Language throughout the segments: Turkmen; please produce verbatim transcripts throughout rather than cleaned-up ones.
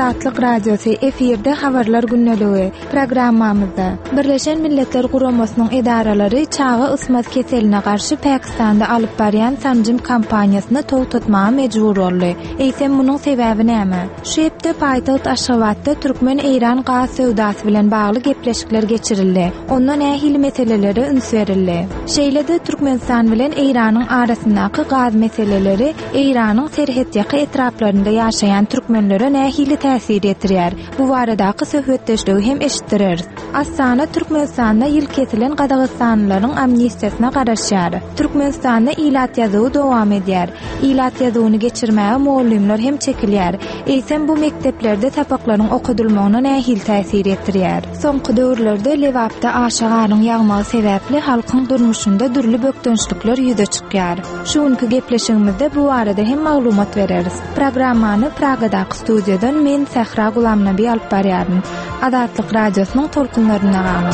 Azatlyk Radiosu efirde habarlar günneligi programmamyzda Birleşen Milletler Guramasynyň edaralary çağı ysmaz keseline garşy Pakistanda alyp barýan sanjym kampaniýasyny togtatmaga mejbur boldy. Eýsem munyň sebebi näme? Şu ýerde paýtaht Aşgabatda Türkmen-Eýran gaz söwdasy bilen bagly gepleşikler geçirildi. Ondan ähli meseleleri üns berildi. Şeýlede Türkmenistan bilen Eýranyň arasyndaky gaz meseleleri Eýranyň serhet ýaky etraplarynda ýaşaýan türkmenlere nähili täsir etdirýär. Bu baradaky söhbetdeşligi hem eşitdirir. Astana Türkmenistanda ýyl kesilen Gadagystanlylaryň amnistiýasyna garaşýar. Türkmenistanda ilat ýazygy dowam edýär. İlat ýazygyny geçirmäge muallimler hem çekilýär. Eýsem bu mekteplerde tapaklaryň okudylmagyna nähili täsir etdirýär. Soňky döwürlerde Lewapda aşagaryň ýagmagy sebäpli halkyň durmuşynda dürli bökdönçlikler ýüze çykýar. Şuňky gepleşigimizde bu barada hem maglumat bereriz. Programmany Pragadaky studiýadan men Sahra Gulamnaby alyp barýarmyn. Azatlyk Radiosynyň tolkunlaryna galyň.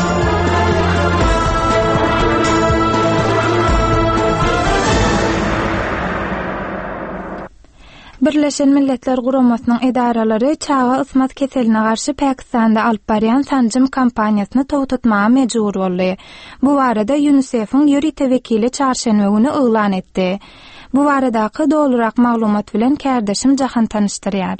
Birleşen Milletler Guramasynyň edaralary çağa ysmaz keseline garşy Pakistanda alyp barýan sanjym kampaniýasyny togtatmaga mejbur boldy. Bu barada UNICEF-iň ýöri tewekili çarşenbe güni öýlan etdi. Bu baradaky dolurak maglumat bilen kärdeşim Jahan tanışdyrýar.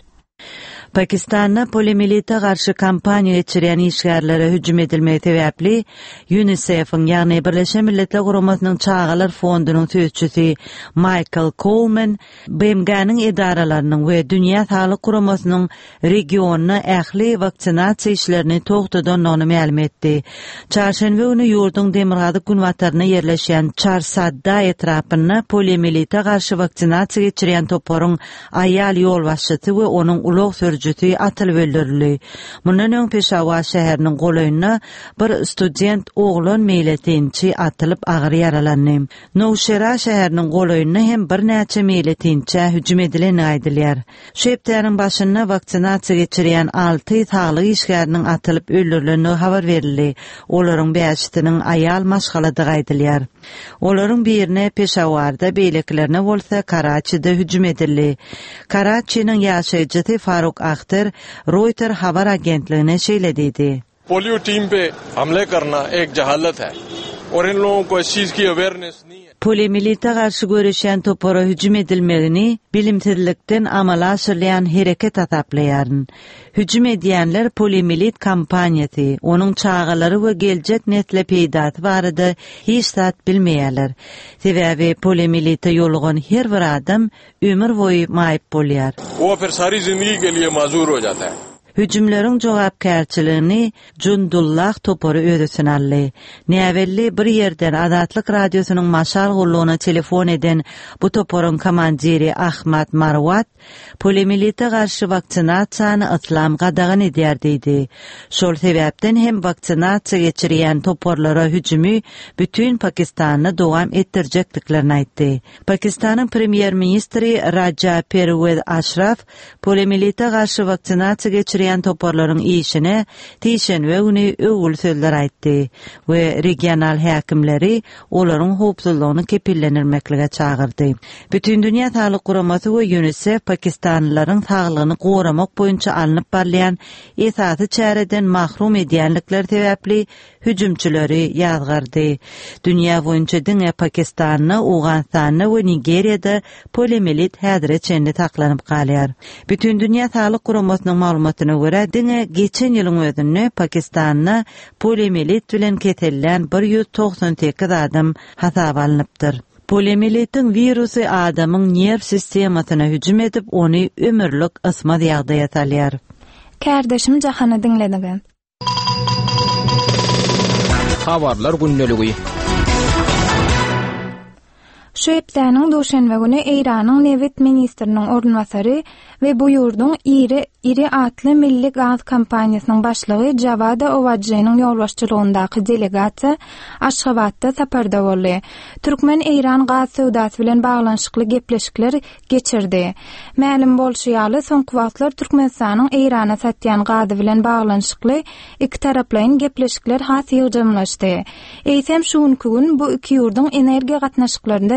Pakistan'da polimilite garşı kampanya geçiren işgärlere hücum edilmegi sebäpli UNICEF-iň ýagny Birleşen Milletler Guramasynyň çağalar fondunun tüýçüsi Michael Coleman B M G'niň edaralarynyň we Dünýä Saglyk Guramasynyň regionuna ähli vaksinasiýa işlerini togtadanyny ma'lum etdi. Çarşenbe güni ýurduň Demirgazy günwataryna ýerleşýän Çarsadda etrapyna polimilite garşy vaksinasiýa geçiren toporyň aýal ýol başçysy we onuň ulug sürüjüsi atylyp öldürildi. Mundan öň Peşawar şäheriniň golaýyna bir student oglan meýletinçi atylyp agyr ýaralandy. Nowşera şäheriniň golaýyna hem bir näçe meýletinçe hüjum edileni aýdylýar. Şu hepdeniň başyna vaksinasiýa geçirýän alty saglyk işgäriniň atylyp öldürileni habar berildi. Olaryň beşitiniň aýal maşgaladygy aýdylýar. Olaryň birine Peşawarda beýleklerine bolsa Karaçyda hüjum edildi. Karaçynyň ýaşaýjysy Faruk Akhtar Reuters habar agentligine şeýledidi. Polio team पे हमले करना एक जहालत है और इन लोगों को इस चीज की अवेयरनेस नहीं है. Polimilite garşy görüşen topora hüjum edilmegini bilimsizlikden amala aşyrlayan hereket ataplaýar. Hüjum edýänler polimilit kampaniýasy, onuň çağalary we geljek nesle peýdaty barada hiç zat bilmeýärler. Sebäbi polimilite ýolugan her bir adam ömür boýy maýyp bolýar. वो फिर सारी जिंदगी के लिए माजूर हो जाता है. Hüjümleriň jogapkärçiligini Jundullah topory ödüsün aldy. Näwelli bir ýerden Azatlyk Radiosynyň maşal gullugyna telefon eden bu toporyň komandiri Ahmat Marwat polimilite garşy vaksinasiýany islam gadagan edýär diýdi. Şol sebäpden hem vaksinasiýa geçirýän toporlara hüjümi bütün Pakistanyny dowam etdirjekliklerini aýtdy. Pakistanyň premier ministri Raja Pervez Ashraf polimilite garşy vaksinasiýa geçirýän toporlaryň işine tiýşenbe güni öwül sözler aýtdy we regional häkimleri olaryň howpsuzlygyny kepillendirmeklige çağırdy. Bütün dünýä Saglyk Guramasy we UNICEF Pakistanlylaryň saglygyny goramak boýunça alınıp barlayan esasy çäreden mahrum edýänlikler sebäpli hüjümçileri ýazgardy. Dünýä boýunça diňe Pakistanny, Awganistany we Nigeriýada polimilit häzire çenli taklanyp galýar. Bütün dünýä Saglyk Guramasynyň maglumatyna göre diňe geçen ýylyň özünde Pakistanna polimilit bilen ketelen bir ýüz toksan sekiz adam hasaba alınıpdyr. Polimilitiň virusy adamyň nerv sistemasyna hüjum edip ony ömürlük ysmaz ýagdaýa salýar. Kärdeşim Jahany diňlediňiz. Habarlar günneligi. Şu hepdeniň duşanbe güni Eýranyň Newit ministriniň ornwasary we bu ýurduň iri iri atly milli gaz kampaniýasynyň başlygy Javad Owajynyň ýolbaşçylygyndaky delegasiýa Aşgabatda saparda boldy. Türkmen-Eýran gaz söwdasy bilen baglanyşykly gepleşikler geçirdi. Ma'lum bolşýaly soňky wagtlar Türkmenistanyň Eýrana satýan gazy bilen baglanyşykly iki taraplaryň gepleşikler has ýygymlaşdy. Eýsem şuňky gün bu iki ýurduň energiýa gatnaşyklарynda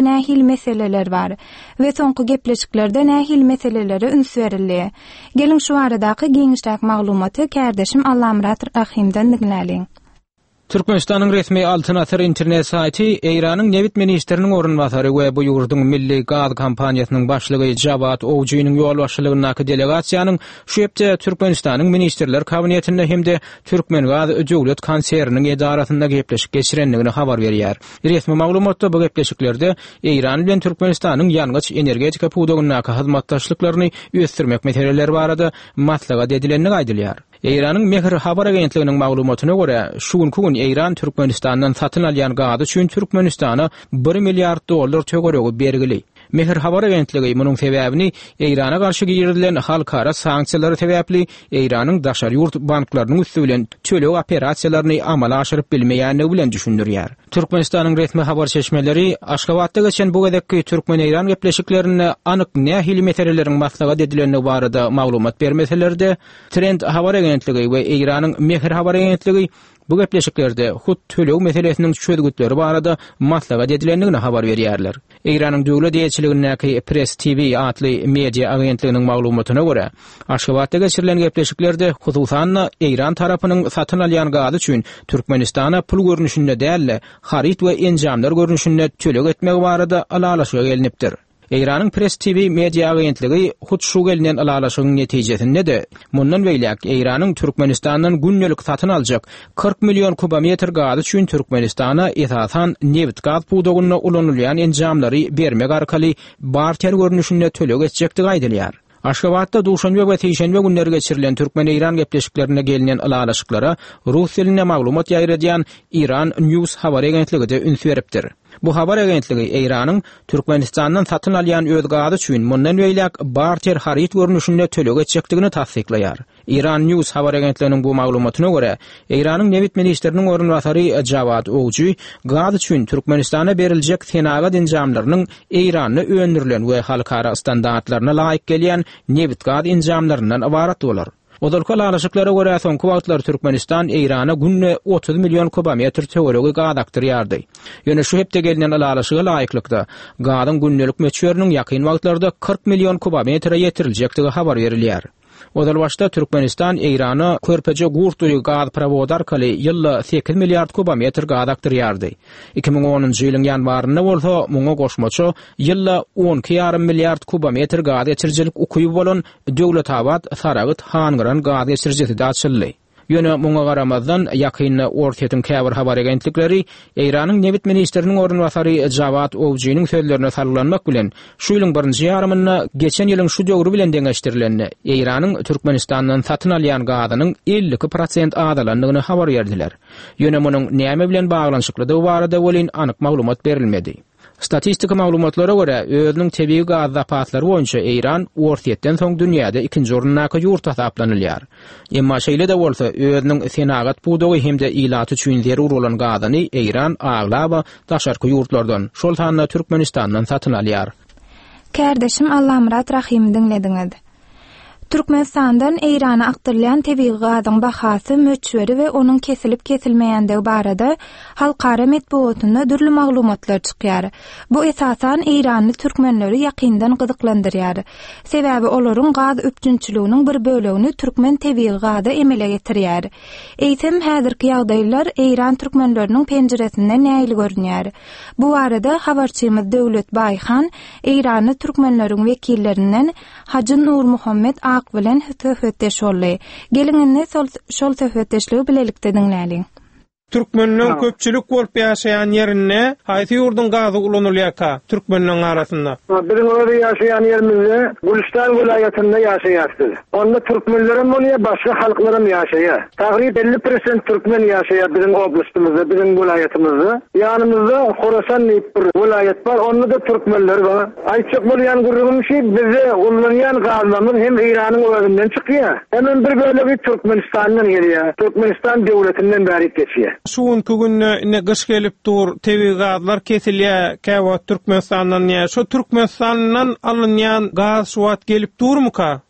nähil meseleler bar we soňky gepleşiklerde nähil meseleleri üns berildi. Gelin şu aradaky geňişdäk maglumaty kärdeşim Allamrat Rahimden dinläliň. Türkmenistanyň resmi Altyn Asr internet saýty Eýranyň Newit ministriniň orunbasary we bu ýurdun milli gaz kampaniýasynyň başlygy Jawad Owjynyň ýol başçylygyndäki delegasiýanyň şu hepde Türkmenistanyň ministrler kabinetinde hemde Türkmen gaz döwlet konserniň edarasynda gepleşik geçirenligini habar berýär. Resmi maglumatda bu gepleşiklerde Eýran bilen Türkmenistanyň ýalňyç energetika puwdagyndaky hyzmatdaşlyklaryny ösdürmek meseleleri barada maslahat edilenini aýdylýar. Eýranyň Mehr habar agentliginiň maglumatyna görä, şugunky gün Eýran Türkmenistandan satyn alýan gaz üçin Türkmenistana bir milliard dollar töweregi bergili. Mehr habar agentligi munyň sebäbini Eýrana garşy girilen halkara sanksiýalary sebäpli Eýranyň daşary ýurt banklarynyň üstünden çölek operasiýalaryny amala aşyryp bilmeýänligi bilen düşündirýär. Türkmenistanyň resmi habar çeşmeleri Aşgabatda geçen bu gedekki Türkmen-Eýran gepleşiklerini anyk nähili meseleleriň maslahat edilenligi barada maglumat bermeselerde Trend habar agentligi we Eýranyň Mehr habar agentligi bu gepleşiklerde hut tölew meselesiniň çözgütleri barada maslahat edilenligini habar berýärler. Eýranyň döwlet ýetçiligindäki Press T V adly media agentliginiň maglumatyna görä, Aşgabatda geçirilen gepleşiklerde hususan Eýran tarapynyň satyn alýan gaz üçin Türkmenistana pul görnüşinde däl, harit we enjamlar görnüşinde çölek etmek barada alalaşyga gelinipdir. Eýranyň Press T V media agentligi hut şu gelinen alalaşygyň netijesinde de mundan beýlek Eýranyň Türkmenistandan günnelik satyn aljak kırk milyon kubometr gaz üçin Türkmenistana esasan newit gaz puwdagyna ulanylýan enjamlary bermek arkaly barter görnüşinde tölek etjekdigi aýdylýar. Aşgabatda duşanbe we teýşenbe günleri geçirilen Türkmen-Eýran gepleşiklerine gelinen alalaşyklara rus diline maglumat ýaýradýan Iran News habar agentligi de üns beripdir. Bu habar agentligi Eýranyň Türkmenistandan satyn alýan öz gazy üçin mundan beýlek barter harit görnüşinde tölek etjekdigini tasdiklaýar. Iran News habar agentliginiň bu maglumatyna görä, Eýranyň Newit ministriniň orunbasary Jawad Owjy gaz üçin Türkmenistana beriljek senaga enjamlarynyň Eýranyny öndürilen we halkara standartlaryna laýyk gelýän newit gaz enjamlaryndan ibarat bolar. Odalka alaşyklara görä soňky wagtlar Türkmenistan Eýrana günne otuz milyon kubometr töweregi gaz aktarýardy. Ýöne şu hepde gelinen alaşyga laýyklykda gazyň günnelik meçheriniň ýakyn wagtlarda kırk milyon kubometre ýetiriljekdigi habar berilýär. Odal başda Türkmenistan Eýrana körpeje gurtly gaz provod arkaly ýylda sekiz milliard kubometr gaz aktarýardy. iki ming onunjy ýylyň ýanwarynda bolsa muňa goşmaça ýylda on iki ýarym milliard kubometr gaz geçirjilik ukyby bolan Döwletabad Saragyt Hangran gaz geçirjisi de açyldy. Ýöne muňa garamazdan ýakynda ortaýyň käbir habar agentlikleri Eýranyň Newit ministriniň orunbasary Jawad Owjynyň sözlerine sallanmak bilen şu ýylyň birinji ýarymynda geçen ýylyň şu döwri bilen deňeşdirilenini Eýranyň Türkmenistandan satyn alýan gazynyň elli prosent adalandygyny habar berdiler. Ýöne munyň näme bilen baglanyşyklydygy barada welin anyk maglumat berilmedi. Statistika maglumatlara görä, özüniň tebii gaz zapatlary boýunça Eýran ortaýetden soň dünýäde ikinji orundaky ýurt hesaplanylýar. Emma şeýle de bolsa, özüniň senagat puwdagy hemde ilat üçin zerur bolan gazyny Eýran aglaba daşarky ýurtlardan, şol tanda Türkmenistandan satyn alýar. Kärdeşim Allamrat Rahim dinlediňiz. Türkmenistandan Eýrana aktarılan tebii gazyň bahasy, möçberi we onuň kesilip kesilmeýändigi barada halkara metbuatynda dürli maglumatlar çykýar. Bu esasan Eýrany türkmenleri ýakyndan gyzyklandyrýar. Sebäbi olaryň gaz öpkünçiliginiň bir bölegini türkmen tebii gazy emele getirýär. Eýsem häzirki ýagdaýlar Eýran türkmenleriniň penjeresinden näýil görünýär. Bu arada habarçymyz Döwlet Baýhan Eýrany türkmenleriň wekillerinden Hacı Nur Muhammed ak bilen hötüfetdeş olly. Gelinginde şol hötüfetdeşligi bilelikde dinläliň. Türkmenliň köpçülik bolup ýaşaýan ýerine haýsy ýurdun gazy ulanylýar Türkmenliň arasynda? Biziň orada ýaşaýan ýerimizde Gulistan vilayetinde ýaşaýardyk. Onda türkmenlerim bolýar, başga halklarym ýaşaýar. Tagrib elli prosent türkmen ýaşaýar biziň oblastymyzda, biziň vilayetimizde. Ýanymyzda Horasan diýip bir vilayet bar, onda da türkmenler bar. Aýtjak bolýan gurrugym şi bize ulanýan gazlarymyz hem Eýranyň öwründen çykýar, hem bir bölegi Türkmenistandan gelýär. Türkmenistan döwletinden bäri geçýär. Şuňky günne gyş gelip dur, tebii gazlar kesilýär, käwat Türkmenistandan ýa. Şo Türkmenistandan alynýan gaz şu wagt gelip durmuka?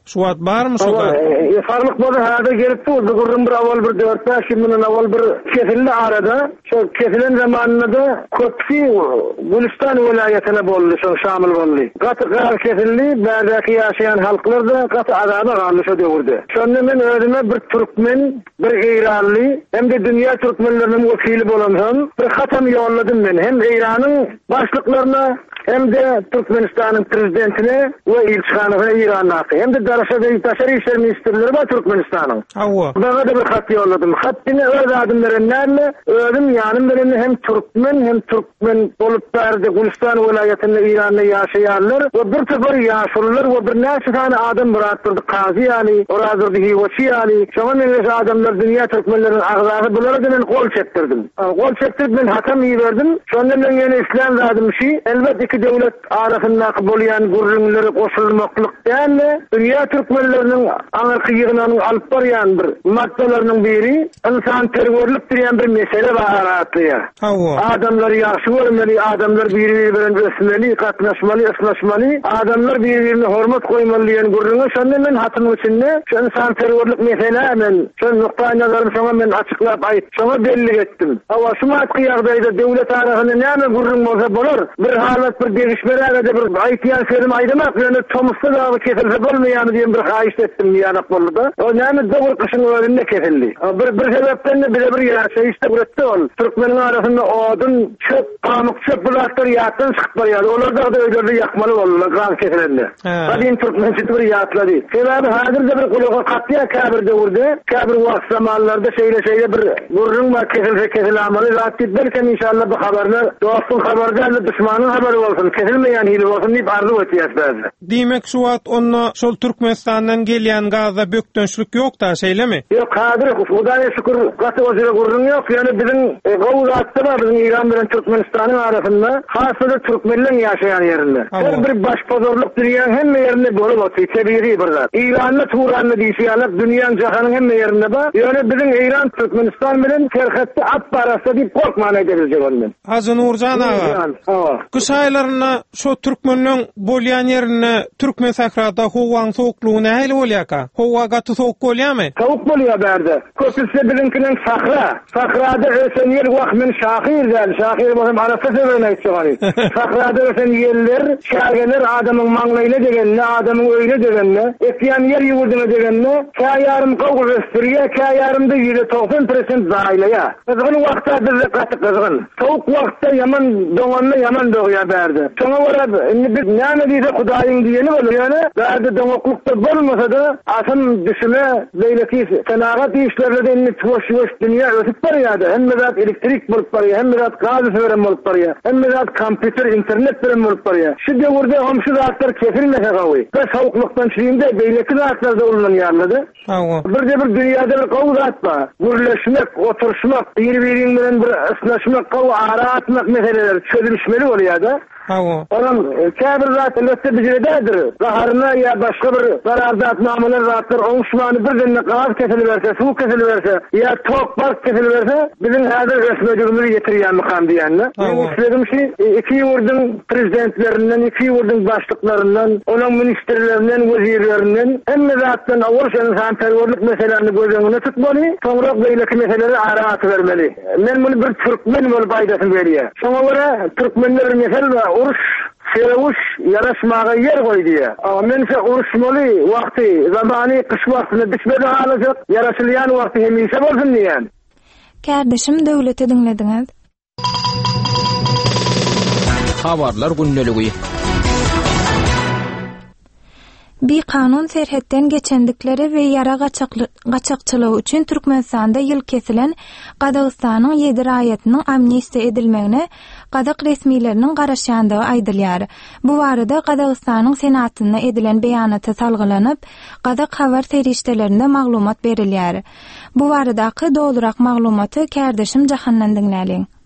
Suat barmy şoňa? Farlyk bolar hada gelip durdy. Gurrun bir awal bir dört beş ýyldan awal bir kesildi arada. Şo kesilen zamanynda köpçi Gülistan welaýatyna boldy, şo şamyl boldy. Gaty gar kesildi, bärdäki ýaşaýan halklar da gaty azaba garlysy döwürdi. Şonda men özüme bir türkmen, bir Eýranly, hem de dünýä türkmenleriniň wekili bolanam, bir hatam ýolladym men. Hem Eýranyň başlyklaryna hem de Türkmenistan'ın prezidentine ve ilçhanına İran'a hem de Daraşa'da Taşary işler ministerleri var Türkmenistan'ın. Hawa. Bana da bir hat yolladım. Hattini öz adımlarınlarla ödüm yanım benim hem Türkmen hem Türkmen olup verdi. Gülistan vilayetinde İran'da yaşayanlar ve bir sefer yaşlılar ve bir neçe tane adam bıraktırdı. Kazi yani, orazırdı hivaçi yani. Şoňa men adamlar dünya Türkmenlerin ağzı bulardan kol çektirdim. Kol çektirdim ben hatam iyi verdim. Şonda men yine İslam zadım şey elbette iki devlet arasında bolýan gurrunlary goşulmaklyk däl, dünýä türkmenleriniň aňyrky ýygynyň alyp barýan bir maddalarynyň biri insan terörlük diýen bir mesele baharatly. Adamlar ýaşy bolmaly, adamlar bir-biri bilen ösmeli, gatnaşmaly, ysnaşmaly, adamlar bir-birine hormat goýmaly diýen gurruny şonda men hatymy içinde şu insan terörlük mesele men şu nokta nazarym şoňa men açyklap aýt, şoňa belli etdim. Awa şu matky ýagdaýda devlet arasynda näme gurrun bolsa bolar, bir halat bir gelişmelerde de bir aytiyan serim aydamak yani Thomas'ta da kesilse bolmayan diyen bir haýyş etdim ýanak boldy. O näme dogry kışyň önünde kesildi. Bir bir sebepden de bile bir ýaşaýyşda üretdi ol. Türkmeniň arasynda odun, çöp, pamuk çöp bulatlar ýatdan çykyp barýar. Olar da öýlerde ýakmaly boldular gaz kesilende. Hadin Türkmen çytyr ýatlady. Sebebi hazır da bir gulaga gatýa kabir döwürde, kabir wagt zamanlarda şeýle şeýle bir gurrun wa kesilse kesilamary zat etdirken inşallah bu habarlar dostun habarda düşmanyň habary bolsun. Kesilmeýän hili bolsun diýip arzu etýärdi. Diýmek Suat onna şol Türkmenistandan gelýän gazda bökdönçlük ýok da şeýlemi? Ýok, hadyr Hudaýa şükür gaty ozira gurrun ýok. Ýani biziň gowzatda bar biziň İran bilen Türkmenistanyň arasynda, hasada türkmenler ýaşaýan ýerinde. Her bir başpazarlyk dünýäniň hemme ýerinde bolup otur, sebiri bir zat. İranly Turanly diýýärler, dünýäniň jahanyň hemme ýerinde bar. Ýani biziň İran Türkmenistan bilen serhatda at barasynda diýip korkman edebiljek boldy. Hazır Nurjan aga. Kış aylaryna şo türkmenliň bolýan ýerine türkmen sahrada howaň sowuklugy nähili bolýaka? Howa gaty sowuk bolýarmy? Sowuk bolýar berde. Köpüse bilinkiň sahra. Sahrada ösen ýer wagt men şahir däl, şahir bolsam arasy sebäne aýtjagany. Sahrada ösen ýerler, şäherler adamyň maňlaýyna degenle, adamyň öýüne degenle, etýän ýer ýurduny degenle, käýarym gowul östürýär, käýarymda ýüze doksan prosent zaýlaýar. Kızgın wagtda bizde gaty kızgın. Sowuk wagtda ýaman doňanly ýaman dogýar berde. Şoňa görä indi biz näme diýse Hudaýyň diýeni bolar ýani, berde doňoklukda bolmasa da asyn düşüme beýleki senagat işlerinde indi çoş-çoş dünýä ötüp barýardy. Hemme zat elektrik bolup barýar, hemme zat gaz veren bolup barýar, hemme zat kompýuter, internet bilen bolup barýar. Şu döwürde homşu zatlar kesilmese gawy. Bu sowuklukdan çyýynda beýleki zatlar da ulanýarlady. Bir de bir dünýäde bir gawy zat bar. Gürleşmek, oturşmak, bir-biriň bilen bir ysnaşmak, gawy ara atmak meseleler çözülmeli bolýardy. Hawa. Olam käbir zat elbetde bijiredir. Gaharyna ýa başga bir zararda atmamalar zatlar oňşmany birden gaz kesilberse, suw kesilberse, ýa tok bark kesilberse, biziň häzir resmejigimizi ýetirýän mykam diýenler. Men isledim ki, iki ýurdun prezidentlerinden, iki ýurdun başlyklarynyň, olaň ministrlerinden, wezirlerinden, hemme zatdan awurşan santerörlük meselelerini göz öňüne tutmaly, soňra beýleki meseleleri ara atybermeli. Men muny bir türkmen bolup aýdasyň berýär. Şoňa görä türkmenler mesele uruş, seruş, yaraşmağa yer koydu. Ama mense uruşmalı vakti, zamani kış vaktini düşmedi alacak, yaraşılyan vakti hemişe bolsun diyen. Kardeşim döwleti dinlediňiz. Habarlar günneligi. Bir kanun serhetden geçendikleri ve yara gaçakçılığı üçün Türkmenistan'da yıl kesilen Qazaqstanyň ýedi raýatynyň amnistiýa edilmegine Qazaq resmileriniň garaşýandygy aýdylýar. Bu barada Qazaqstanyň senatyna edilen beýanata salgylanyp, Qazaq habar serişdelerinde maglumat berilýär. Bu baradaky dolurak maglumaty kärdeşim Jahannan dinläliň.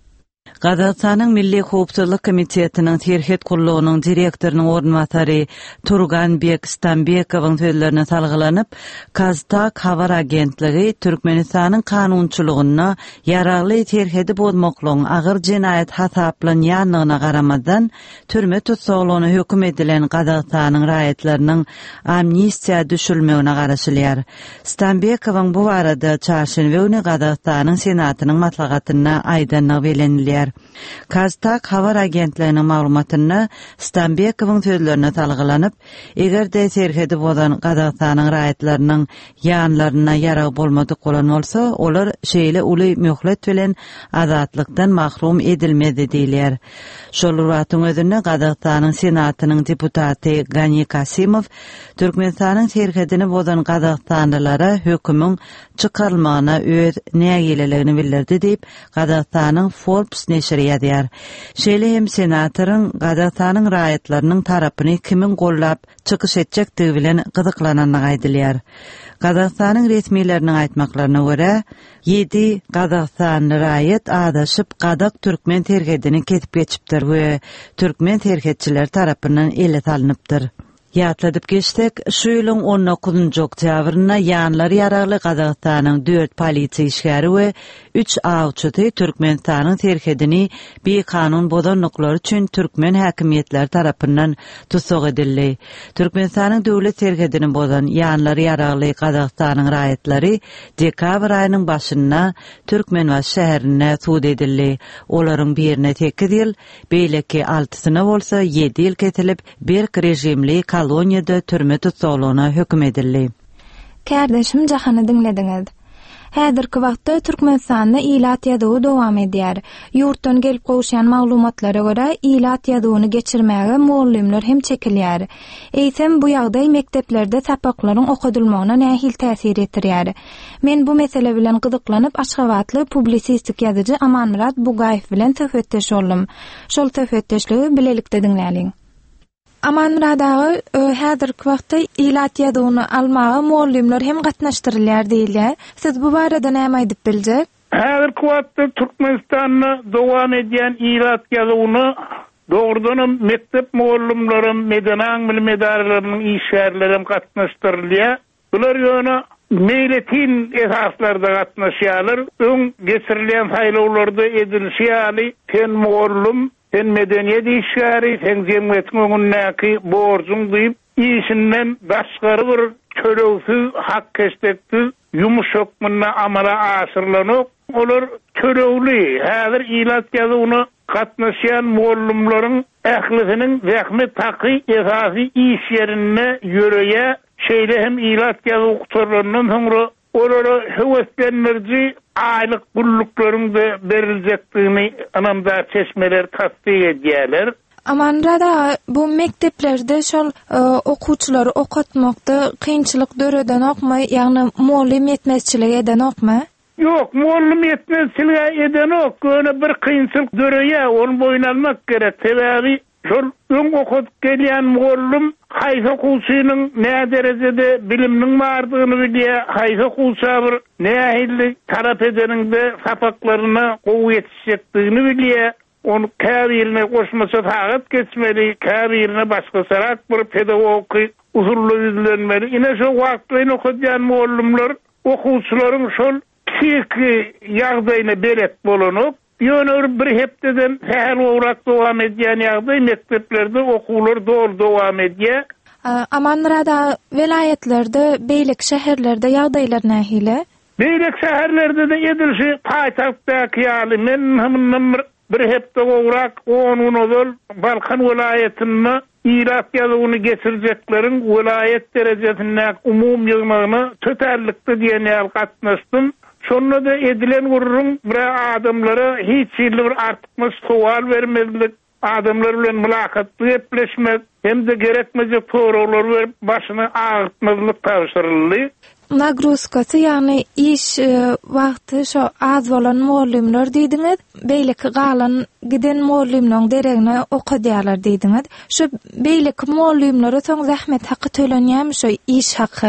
Qazaqstanyň Milli Howpsuzlyk Komitetiniň Terhet Gullugynyň direktorynyň ornwatary Turgan Bek Stanbekowyň sözlerine salgylanyp, Kaztak habar agentligi Türkmenistanyň kanunçylygyna yararly terhedi bozmaklygyň agyr jinayet hasaplanýanlygyna garamadan türme tutsaglygyna höküm edilen Qazaqstanyň raýatlarynyň amnistiýa düşülmegine garaşylýar. Stanbekowyň bu barada çarşynbä güni Qazaqstanyň senatynyň maslahatyna aýdanlyk belenilýär. Kaztak habar agentliginiň maglumatyna Stanbekowyň sözlerine talgylanyp, egerde terhedi bozan Qazaqstanyň raýatlarynyň ýanlaryna ýara bolmadyk bolan bolsa, olar şeýle uly möhlet bilen azatlykdan mahrum edilmedi diýilýär. Şol wagtyň özünde Qazaqstanyň senatynyň deputaty Gani Kasimow Türkmenistanyň terhedini bozan Qazaqstanlylara hökümüň çykarylmagyna öz nägileligini bildirdi diýip Qazaqstanyň Forbes neşri ýazýar. Şeýle hem senatyryň Qazaqstanyň raýatlarynyň tarapyny kimin gollap çykyş etjekdigi bilen gyzyklananyny aýdylýar. Qazaqstanyň resmiýetleriniň aýtmaklaryna görä, ýedi Qazaqstanly raýat adaşyp Qadak türkmen terhedini ketip geçipdir we türkmen terhetçiler tarapyndan ele salynıpdyr. Ýatladyp geçsek, şu ýylyň on dokuzunçy oktýabryna ýanlary ýaragly Qazaqstanyň dört polisiýa işgäri we üç awçy Türkmenistanyň terhedini bir kanun bozanlyklary üçin türkmen häkimiýetleri tarapyndan tutsag edildi. Türkmenistanyň döwlet terhedini bozan ýanlary ýaragly Qazaqstanyň raýatlary dekabr aýynyň başynda Türkmenbaş şäherine suud edildi. Olaryň birine sekiz ýyl, beýleki altysyna bolsa ýedi ýyl ketilip bir rejimli koloniyada türme tutsaglygyna höküm edildi. Kardeşim Jahany diňlediňiz. Häzirki wagtda Türkmenistanda ilat ýazygy dowam edýär. Ýurtdan gelip gowşan maglumatlara görä, ilat ýazygyny geçirmäge muallimler hem çekilýär. Eýsem bu ýagdaý mekteplerde sapaklaryň okudylmagyna nähil täsir etdirýär. Men bu mesele bilen gyzyklanyp Aşgabatly publisistik ýazyjy Amanmurat Bugaýew bilen söhbetdeş boldum. Şol söhbetdeşligi bilelikde diňläliň. Amanmurat agy häzirki wagtda ilat ýazygyny almagy muallimler hem gatnaşdyrylýar diýilýär. Siz bu barada näme aýdyp biljek? Häzirki wagtda Türkmenistanda dowam edýän ilat ýazygyny dogrudan mektep muallimlary, medenaň bilmedarlarynyň işgärleri gatnaşdyrylýar. Bular ýöne meýletin esaslarda gatnaşýarlar. Öň geçirilýän saýlawlarda edilýär. Fen muallim sen medeniýet işgäri, sen jemgyýetiň öňündäki borjun diýip, işinden başgary bir körewsiz, hak kesteksiz, ýumuşak munna amala aşyrlanyp, olar körewli, häzir ilat ýazygyny gatnaşýan muallimlaryň ählisiniň zähmet taky esasy iş ýerine ýöreýä, şeýle hem ilat ýazygy okutlarynyň soňra olara höweslendirji aylyk gulluklarym da berilejekdigini anamda çeşmeler tasdik edýärler. Amanrada bu mekteplerde şol e, okuwçylary okutmakda kynçylyk döreden okma, ýagny muallim ýetmezçilik eden okma? Ýok, muallim ýetmezçilik eden ok, öňe bir kynçylyk döreýär, onu boýnalmak gerek. Sebäbi şol öň okutup gelýän muallim haýsy okuwçynyň näme derejede biliminiň bardygyny bilýär, haýsy okuwçy bir nähilli tarap edeninde sapaklaryna gowy ýetişjekdigini bilýär. Onu käbirine goşmasa tagat geçmeli, käbirine başgasarak bir pedagogik usulla ýüzlenmeli. Ine şo wagtlaryň okudýan muallimler okuwçylaryň şol psiki ýagdaýyna berek bolanyp, ýöner bir hepdeden häl owrak dowam edýän ýagdaý mekteplerde okuwlar dol dowam edýär. Amanrada welaýetlerde, beýlik şäherlerde ýagdaýlar nähile? Beýlik şäherlerde de edilşi paýtagtdaky ýaly men hemden bir hepde owrak on ozal Balkan welaýetinde ilat ýazygyny geçirjeklerin welaýet derejesinde umum ýygmagyny töterlikde diýen ýaly gatnaşdym. Şonda da edilen gurrun bir adamlara hiç bir artmış sual vermezlik, adamlar bilen mülakatly etleşmek, hem de gerekmejek soralar verip başyny ağırtmazlyk tapşyryldy. Nagruskasy, ýagny iş e, wagty şo az bolan muallimler diýdiňiz, beýleki galan giden muallimniň deregine okudýarlar diýdiňiz. Şu beýleki muallimlere soň zähmet haky tölenýärmi şo iş haky?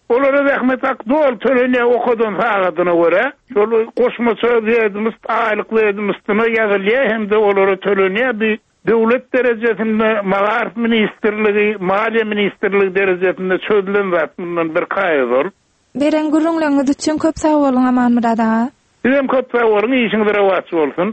Olara rahmet hak dol törene okudun sağadına göre. Şol koşma söz edimiz, aylık edimiz tına yazılıyor hem de olara törene bir devlet derecesinde Maarif Ministerliği, Maliye Ministerliği derecesinde çözülen zatından bir kayıdır. Beren gurrunlarınız için köp sağ olun aman Murad ağa. Bizim köp sağ olun, işiniz revatçı olsun.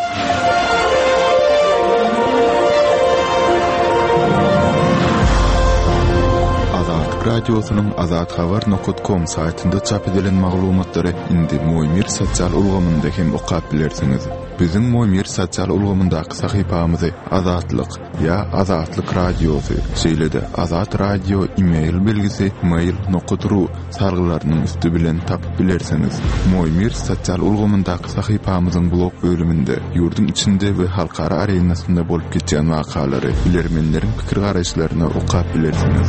Radyosunun azat habar nokta com saytında çap edilen maglumatları indi Moýmir sosial ulgamynda hem okap bilersiniz. Bizim Moýmir sosial ulgamyndaky sahypamyzy Azatlyk ya Azatlyk radiosu şeýlede Azat radio e-mail belgisi mail nokta ru sargylarynyň üstü bilen tapyp bilersiniz. Moýmir sosial ulgamyndaky sahypamyzyň blog bölüminde ýurdun içinde we halkara arenasynda bolup geçen wakalary, bilermenleriň pikir garaşlaryny okap bilersiniz.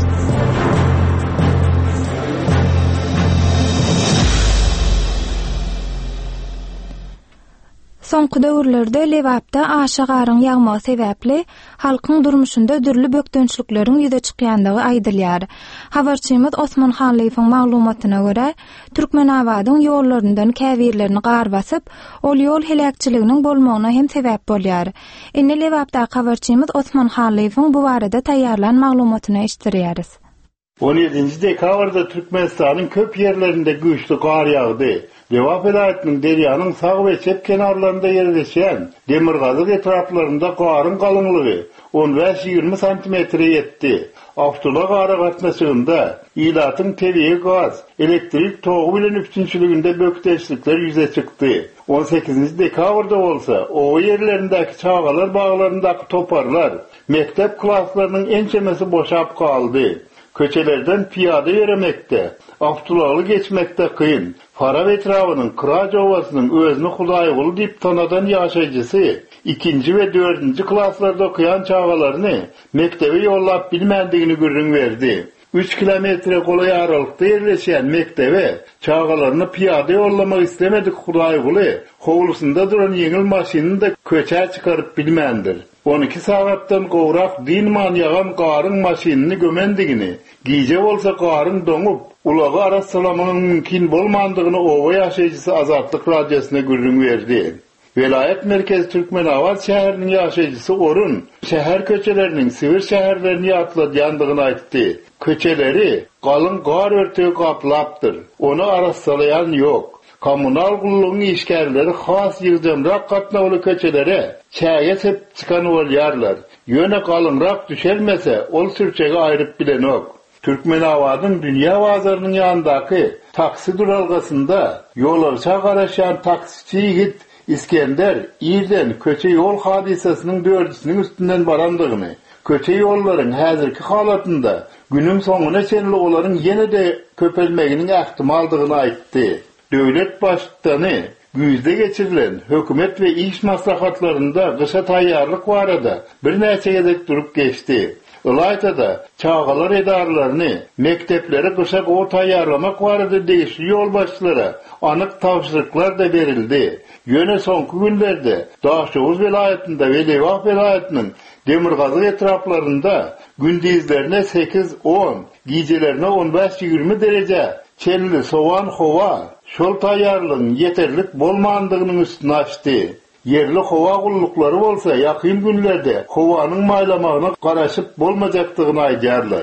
Soňky döwürlerde Lewapda aşa garyň ýagmagy sebäpli halkyň durmuşynda dürli bökdönçlikleriň ýüze çykýandygy aýdylýar. Habarçymyz Osman Halifoň maglumatyna görä, Türkmenawadyň ýollaryndan käbirlerini gar basyp, ol ýol helakçylygynyň bolmagyna hem sebäp bolýar. Indi Lewapda habarçymyz Osman Halifoň bu barada taýýarlan maglumatyny eşitdirýäris. on yedinji dekabrda Türkmenistanyň köp ýerlerinde güýçli gar ýagdy. Lewap vilayetinin deryanın sağ ve çep kenarlarında yerleşen Demirgazyk etraflarında garın kalınlığı on beş ýygrimi santimetre yetti. Awtula gara gatnaşygynda ilatın tebiği gaz, elektrik toğu bilen üpçünçülügünde bökteşlikler yüze çıktı. on sekizinji dekabrda bolsa o yerlerindeki çağalar bağlarındaki toparlar, mektep klaslarının ençemesi boşap kaldı. Köçelerden piyade yürümekte, Awtulaly geçmekte kıyın. Fara etrawynyň Kıraç owasynyň özüni Hudaýgul diýip tanadan ýaşaýjysy ikinji we dördünji klaslarda okyan çağalaryny mektebe ýollap bilmendigini görüň berdi. üç kilometre golay aralykda ýerleşen mektebe çağalaryny piyada ýollamak istemedik Hudaýguly. Howlusynda duran ýeňil maşynyny da köçä çykaryp bilmendir. on iki saatdan gowrak din manýagan garyn maşynyny gömendigini, giýje bolsa garyn doňup, ulagy arassalamanyň mümkin bolmandygyny owa ýaşaýjysy Azatlyk radiosyna görüň berdi. Velayet merkezi Türkmenawat şäheriniň ýaşaýjysy Orun, şäher köçeleriniň Sibir şäherlerini ýatladýandygyny aýtdy. Köçeleri galyň gar örtegi gaplapdyr. Onu arassalayan ýok. Kommunal gullugyň işgärleri has ýyldymrak gatnawly köçelere çäge sep çykan bolýarlar. Ýöne galynrak düşelmese ol sürçegi aýryp bilenok. Türkmenawadyň dünýä bazarynyň ýanyndaky taksi duralgasynda ýollarça garaşan taksiçi ýigit İskender ýerden köçe ýol hadisasynyň dördüsiniň üstünden barandygyny, köçe ýollaryň häzirki halatynda günüm soňuna çenli olaryň ýene-de köpelmeginiň ähtimaldygyny aýtdy. Döwlet başlygyny güýzde geçirilen hökümet we iş maslahatlarynda gysha taýýarlyk barada bir näçe gezek durup geçdi. Ilaytada çağalar edarlaryny, mektepleri gysha go taýýarlamak barada deýişli ýol başçylary anyk tawşyryklar da berildi. Ýöne soňky günlerde Daşowuz vilayetinde we Lewap vilayetiniň Demirgazyk etraflarynda gündizlerine sekiz on, giýjelerine on beş ýygrimi derece çelli sowan howa şol taýýarlygyň ýeterlik bolmandygynyň üstüne açdy. Yerli howa gulluklary bolsa ýakyn günlerde howanyň maýlamagyna garaşyp bolmajakdygyny aýdýarlar.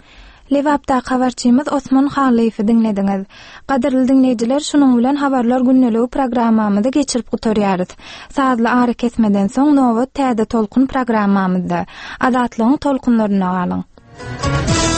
Lewapda habarçymyz Osman Halifowy dinlediňiz. Gaderli dinleýijiler, şunuň bilen habarlar günneligi programmamyzda geçirip gutarýarys. Saatly ara kesmeden soň Nowat täze tolkun programmamyzda Azatlygyň tolkunlaryna galyň.